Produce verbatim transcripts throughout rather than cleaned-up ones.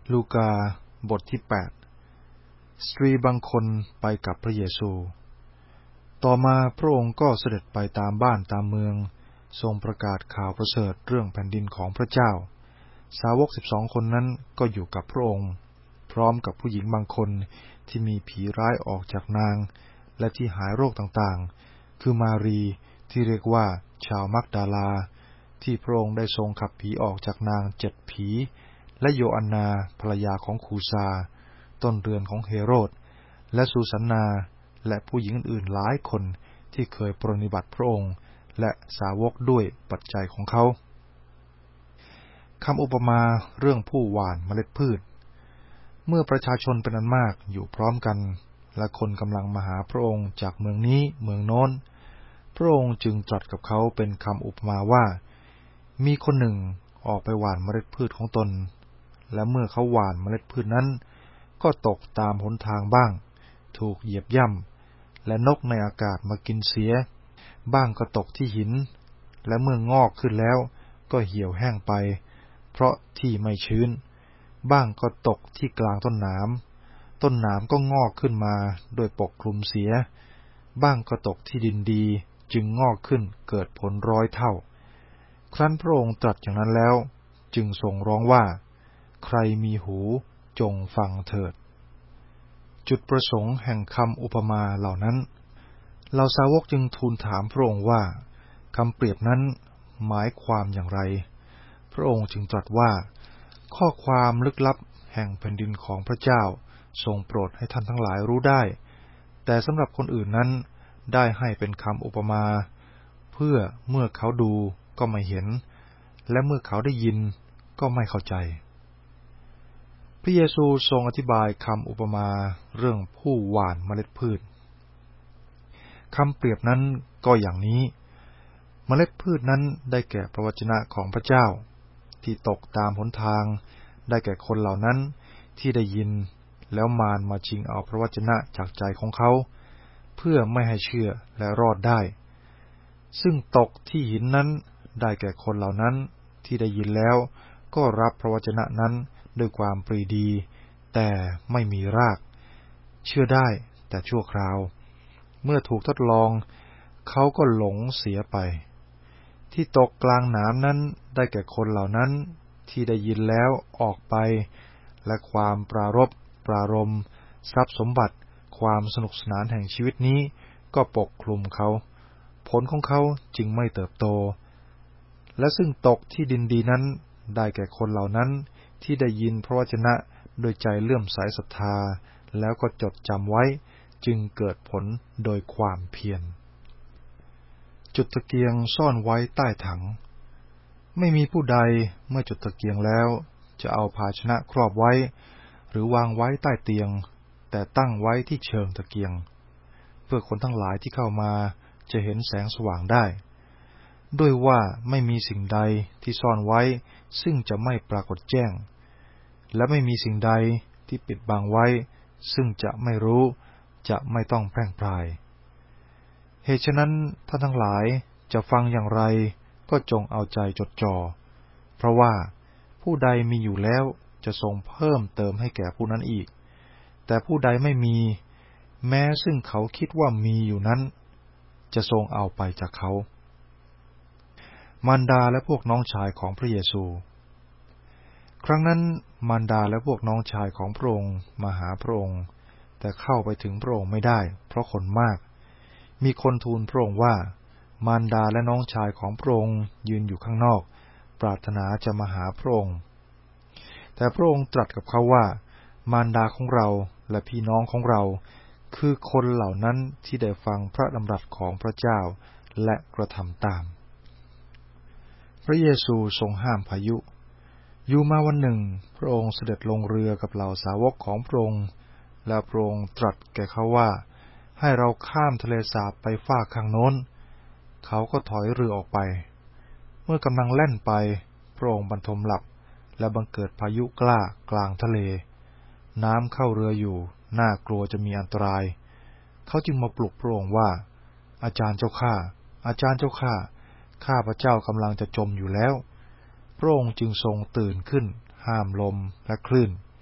ลูกาบทที่แปดสตรีบางคนไปกับพระเยซูต่อมาพระองค์ก็เสด็จไปตามบ้านตามเมืองทรงประกาศข่าวประเสริฐเรื่องแผ่นดินของพระเจ้าสาวกสิบสองคนนั้นก็อยู่กับพระองค์พร้อมกับผู้หญิงบางคนที่มีผีร้ายออกจากนางและที่หายโรคต่างๆคือมารีที่เรียกว่าชาวมักดาลาที่พระองค์ได้ทรงขับผีออกจากนางเจ็ดผีและโยอันนาภรรยาของคูซาต้นเรือนของเฮโรดและซูสันนาและผู้หญิงอื่นหลายคนที่เคยปรนนิบัติพระองค์และสาวกด้วยปัจจัยของเขาคำอุปมาเรื่องผู้หว่านเมล็ดพืชเมื่อประชาชนเป็นอันมากอยู่พร้อมกันและคนกำลังมาหาพระองค์จากเมืองนี้เมืองโน้นพระองค์จึงตรัสกับเขาเป็นคำอุปมาว่ามีคนหนึ่งออกไปหว่านเมล็ดพืชของตนและเมื่อเขาหว่านเมล็ดพืชนั้นก็ตกตามหนทางบ้างถูกเหยียบย่ำและนกในอากาศมากินเสียบ้างก็ตกที่หินและเมื่องอกขึ้นแล้วก็เหี่ยวแห้งไปเพราะที่ไม่ชื้นบ้างก็ตกที่กลางต้นหนามต้นหนามก็งอกขึ้นมาโดยปกคลุมเสียบ้างก็ตกที่ดินดีจึงงอกขึ้นเกิดผลร้อยเท่าครั้นพระองค์ตรัสอย่างนั้นแล้วจึงทรงร้องว่าใครมีหูจงฟังเถิดจุดประสงค์แห่งคำอุปมาเหล่านั้นเหล่าสาวกจึงทูลถามพระองค์ว่าคำเปรียบนั้นหมายความอย่างไรพระองค์จึงตรัสว่าข้อความลึกลับแห่งแผ่นดินของพระเจ้าทรงโปรดให้ท่านทั้งหลายรู้ได้แต่สำหรับคนอื่นนั้นได้ให้เป็นคำอุปมาเพื่อเมื่อเขาดูก็ไม่เห็นและเมื่อเขาได้ยินก็ไม่เข้าใจพระเยซูทรงอธิบายคำอุปมาเรื่องผู้หว่านเมล็ดพืชคำเปรียบนั้นก็อย่างนี้เมล็ดพืชนั้นได้แก่พระวจนะของพระเจ้าที่ตกตามหนทางได้แก่คนเหล่านั้นที่ได้ยินแล้วมารมาชิงเอาพระวจนะจากใจของเขาเพื่อไม่ให้เชื่อและรอดได้ซึ่งตกที่หินนั้นได้แก่คนเหล่านั้นที่ได้ยินแล้วก็รับพระวจนะนั้นด้วยความปรีดีแต่ไม่มีรากเชื่อได้แต่ชั่วคราวเมื่อถูกทดลองเขาก็หลงเสียไปที่ตกกลางหนามนั้นได้แก่คนเหล่านั้นที่ได้ยินแล้วออกไปและความปรารภปรารมทรัพย์สมบัติความสนุกสนานแห่งชีวิตนี้ก็ปกคลุมเขาผลของเขาจึงไม่เติบโตและซึ่งตกที่ดินดีนั้นได้แก่คนเหล่านั้นที่ได้ยินพระวจนะโดยใจเลื่อมใสศรัทธาแล้วก็จดจำไว้จึงเกิดผลโดยความเพียรจุดตะเกียงซ่อนไว้ใต้ถังไม่มีผู้ใดเมื่อจุดตะเกียงแล้วจะเอาภาชนะครอบไว้หรือวางไว้ใต้เตียงแต่ตั้งไว้ที่เชิงตะเกียงเพื่อคนทั้งหลายที่เข้ามาจะเห็นแสงสว่างได้ด้วยว่าไม่มีสิ่งใดที่ซ่อนไว้ซึ่งจะไม่ปรากฏแจ้งและไม่มีสิ่งใดที่ปิดบังไว้ซึ่งจะไม่รู้จะไม่ต้องแพร่งพรายเหตุฉะนั้นท่านทั้งหลายจะฟังอย่างไรก็จงเอาใจจดจ่อเพราะว่าผู้ใดมีอยู่แล้วจะทรงเพิ่มเติมให้แก่ผู้นั้นอีกแต่ผู้ใดไม่มีแม้ซึ่งเขาคิดว่ามีอยู่นั้นจะทรงเอาไปจากเขามารดาและพวกน้องชายของพระเยซูครั้งนั้นมารดาและพวกน้องชายของพระองค์มาหาพระองค์แต่เข้าไปถึงพระองค์ไม่ได้เพราะคนมากมีคนทูลพระองค์ว่ามารดาและน้องชายของพระองค์ยืนอยู่ข้างนอกปรารถนาจะมาหาพระองค์แต่พระองค์ตรัสกับเขาว่ามารดาของเราและพี่น้องของเราคือคนเหล่านั้นที่ได้ฟังพระดำรัสของพระเจ้าและกระทำตามพระเยซูทรงห้ามพายุอยู่มาวันหนึ่งพระองค์เสด็จลงเรือกับเหล่าสาวกของพระองค์และพระองค์ตรัสแก่เขาว่าให้เราข้ามทะเลสาบไปฟากข้างโน้นเขาก็ถอยเรือออกไปเมื่อกำลังแล่นไปพระองค์บรรทมหลับและบังเกิดพายุกล้ากลางทะเลน้ำเข้าเรืออยู่น่ากลัวจะมีอันตรายเขาจึงมาปลุกพระองค์ว่าอาจารย์เจ้าข้าอาจารย์เจ้าข้าข้าพระเจ้ากำลังจะจมอยู่แล้วพระองค์จึงทรงตื่นขึ้นห้ามลมและคลื่น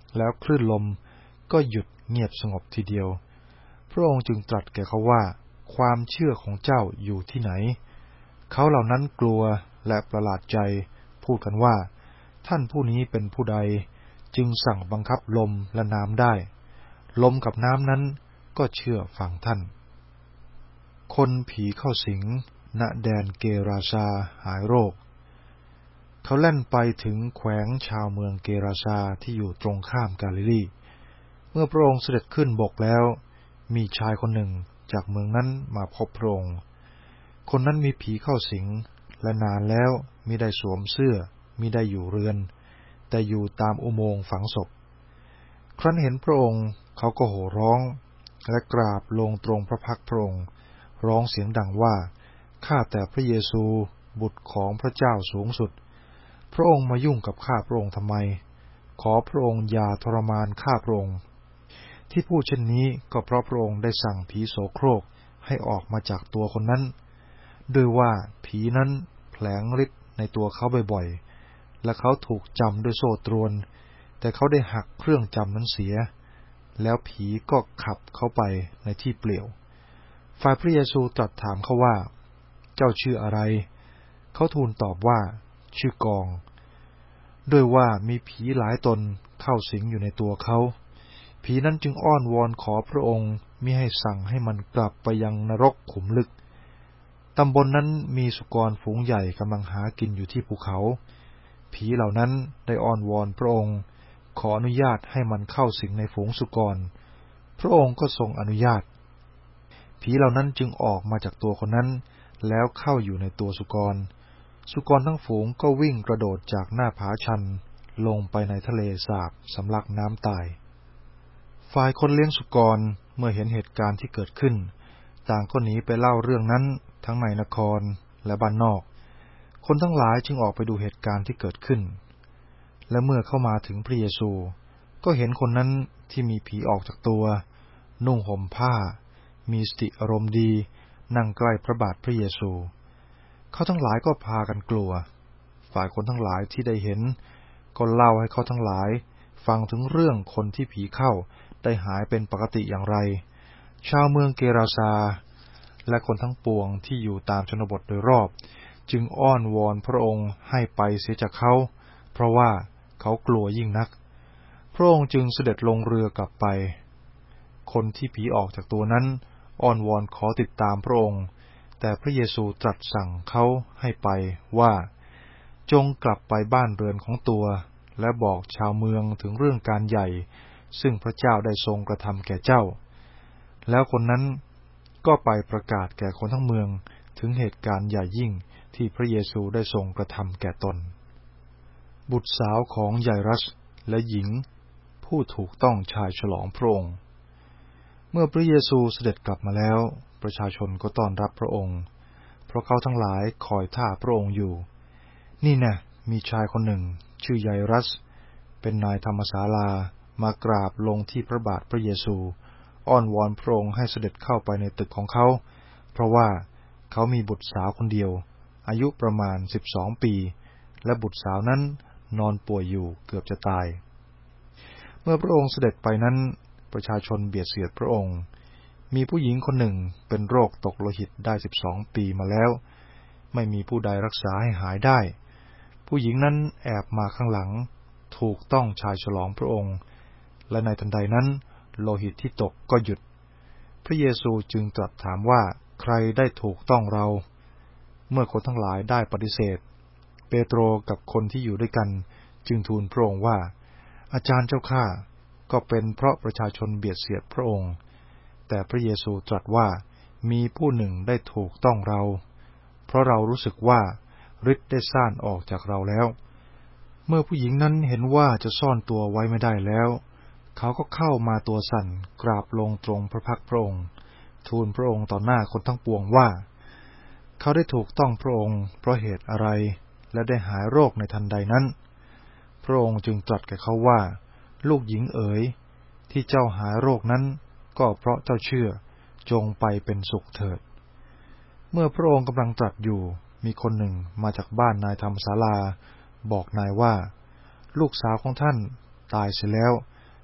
แล้วคลื่นลมก็หยุดเงียบสงบทีเดียวพระองค์จึงตรัสแก่เขาว่าความเชื่อของเจ้าอยู่ที่ไหนเขาเหล่านั้นกลัวและประหลาดใจพูดกันว่าท่านผู้นี้เป็นผู้ใดจึงสั่งบังคับลมและน้ำได้ลมกับน้ำนั้นก็เชื่อฟังท่านคนผีเข้าสิงณแดนเกราซาหายโรคเขาแล่นไปถึงแขวงชาวเมืองเกราซาที่อยู่ตรงข้ามกาลิลีเมื่อพระองค์เสด็จขึ้นบกแล้วมีชายคนหนึ่งจากเมืองนั้นมาพบพระองค์คนนั้นมีผีเข้าสิงและนานแล้วมิได้สวมเสื้อมิได้อยู่เรือนแต่อยู่ตามอุโมงค์ฝังศพครั้นเห็นพระองค์เขาก็โห่ร้องและกราบลงตรงพระพักพระองค์ร้องเสียงดังว่าข้าแต่พระเยซูบุตรของพระเจ้าสูงสุดพระองค์มายุ่งกับข้าพระองค์ทำไมขอพระองค์อย่าทรมานข้าพระองค์ที่พูดเช่นนี้ก็เพราะพระองค์ได้สั่งผีโสโครกให้ออกมาจากตัวคนนั้นด้วยว่าผีนั้นแผลงฤทธิ์ในตัวเขาบ่อยๆและเขาถูกจำด้วยโซ่ตรวนแต่เขาได้หักเครื่องจำนั้นเสียแล้วผีก็ขับเขาไปในที่เปลี่ยวฝ่ายพระเยซูตรัสถามเขาว่าเจ้าชื่ออะไรเขาทูลตอบว่าชื่อกองด้วยว่ามีผีหลายตนเข้าสิงอยู่ในตัวเขาผีนั้นจึงอ้อนวอนขอพระองค์มิให้สั่งให้มันกลับไปยังนรกขุมลึกตำบล น, นั้นมีสุกรฝูงใหญ่กำลังหากินอยู่ที่ภูเขาผีเหล่านั้นได้อ้อนวอนพระองค์ขออนุญาตให้มันเข้าสิงในฝูงสุกรพระองค์ก็ทรงอนุญาตผีเหล่านั้นจึงออกมาจากตัวคนนั้นแล้วเข้าอยู่ในตัวสุกรสุกรทั้งฝูงก็วิ่งกระโดดจากหน้าผาชันลงไปในทะเลสาบสำลักน้ำตายฝ่ายคนเลี้ยงสุกรเมื่อเห็นเหตุการณ์ที่เกิดขึ้นต่างก็หนีไปเล่าเรื่องนั้นทั้งในนครและบ้านนอกคนทั้งหลายจึงออกไปดูเหตุการณ์ที่เกิดขึ้นและเมื่อเข้ามาถึงพระเยซูก็เห็นคนนั้นที่มีผีออกจากตัวนุ่งห่มผ้ามีสติอารมณ์ดีนั่งใกล้พระบาทพระเยซูเขาทั้งหลายก็พากันกลัวฝ่ายคนทั้งหลายที่ได้เห็นก็เล่าให้เขาทั้งหลายฟังถึงเรื่องคนที่ผีเข้าได้หายเป็นปกติอย่างไรชาวเมืองเกราซาและคนทั้งปวงที่อยู่ตามชนบทโดยรอบจึงอ้อนวอนพระองค์ให้ไปเสียจากเขาเพราะว่าเขากลัวยิ่งนักพระองค์จึงเสด็จลงเรือกลับไปคนที่ผีออกจากตัวนั้นอ้อนวอนขอติดตามพระองค์แต่พระเยซูตรัสสั่งเขาให้ไปว่าจงกลับไปบ้านเรือนของตัวและบอกชาวเมืองถึงเรื่องการใหญ่ซึ่งพระเจ้าได้ทรงกระทำแก่เจ้าแล้วคนนั้นก็ไปประกาศแก่คนทั้งเมืองถึงเหตุการณ์ใหญ่ยิ่งที่พระเยซูได้ทรงกระทำแก่ตนบุตรสาวของไยรัสและหญิงผู้ถูกต้องชายฉลองพระองค์เมื่อพระเยซูเสด็จกลับมาแล้วประชาชนก็ต้อนรับพระองค์เพราะเขาทั้งหลายคอยท่าพระองค์อยู่นี่นะมีชายคนหนึ่งชื่อไยรัสเป็นนายธรรมศาลามากราบลงที่พระบาทพระเยซูอ้อนวอนพระองค์ให้เสด็จเข้าไปในตึกของเขาเพราะว่าเขามีบุตรสาวคนเดียวอายุประมาณสิบสองปีและบุตรสาวนั้นนอนป่วยอยู่เกือบจะตายเมื่อพระองค์เสด็จไปนั้นประชาชนเบียดเสียดพระองค์มีผู้หญิงคนหนึ่งเป็นโรคตกโลหิตได้สิบสองปีมาแล้วไม่มีผู้ใดรักษาให้หายได้ผู้หญิงนั้นแอบมาข้างหลังถูกต้องชายฉลองพระองค์และในทันใดนั้นโลหิตที่ตกก็หยุดพระเยซูจึงตรัสถามว่าใครได้ถูกต้องเราเมื่อคนทั้งหลายได้ปฏิเสธเปโตรกับคนที่อยู่ด้วยกันจึงทูลพระองค์ว่าอาจารย์เจ้าข้าก็เป็นเพราะประชาชนเบียดเสียดพระองค์แต่พระเยซูตรัสว่ามีผู้หนึ่งได้ถูกต้องเราเพราะเรารู้สึกว่าฤทธิ์ได้ซ่านออกจากเราแล้วเมื่อผู้หญิงนั้นเห็นว่าจะซ่อนตัวไว้ไม่ได้แล้วเขาก็เข้ามาตัวสั่นกราบลงตรงพระพักพระองค์ทูลพระองค์ต่อหน้าคนทั้งปวงว่าเขาได้ถูกต้องพระองค์เพราะเหตุอะไรและได้หายโรคในทันใดนั้นพระองค์จึงตรัสแก่เขาว่าลูกหญิงเอ๋ยที่เจ้าหายโรคนั้นก็เพราะเจ้าเชื่อจงไปเป็นสุขเถิดเมื่อพระองค์กำลังตรัสอยู่มีคนหนึ่งมาจากบ้านนายธรรมศาลาบอกนายว่าลูกสาวของท่านตายเสียแล้ว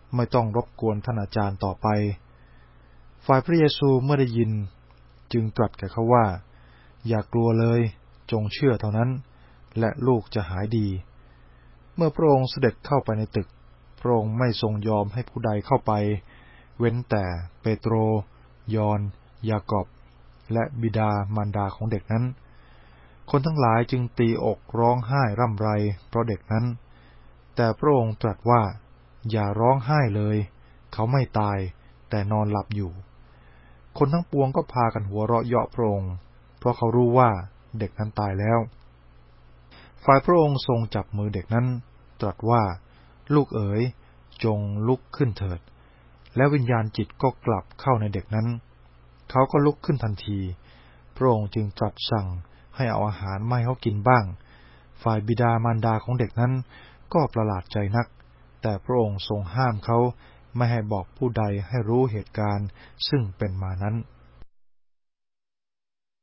ไม่ต้องรบกวนท่านอาจารย์ต่อไปฝ่ายพระเยซูเมื่อได้ยินจึงตรัสแก่เขาว่าอย่ากลัวเลยจงเชื่อเท่านั้นและลูกจะหายดีเมื่อพระองค์เสด็จเข้าไปในตึกพระองค์ไม่ทรงยอมให้ผู้ใดเข้าไปเว้นแต่เปโตรยอห์นยากอบและบิดามารดาของเด็กนั้นคนทั้งหลายจึงตีอกร้องไห้ร่ำไรเพราะเด็กนั้นแต่พระองค์ตรัสว่าอย่าร้องไห้เลยเขาไม่ตายแต่นอนหลับอยู่คนทั้งปวงก็พากันหัวเราะเยาะพระองค์เพราะเขารู้ว่าเด็กนั้นตายแล้วฝ่ายพระองค์ทรงจับมือเด็กนั้นตรัสว่าลูกเอ๋ยจงลุกขึ้นเถิดแล้ววิญญาณจิตก็กลับเข้าในเด็กนั้นเขาก็ลุกขึ้นทันทีพระองค์จึงตรัสสั่งให้เอาอาหารมาให้เขากินบ้างฝ่ายบิดามารดาของเด็กนั้นก็ประหลาดใจนักแต่พระองค์ทรงห้ามเขาไม่ให้บอกผู้ใดให้รู้เหตุการณ์ซึ่งเป็นมานั้น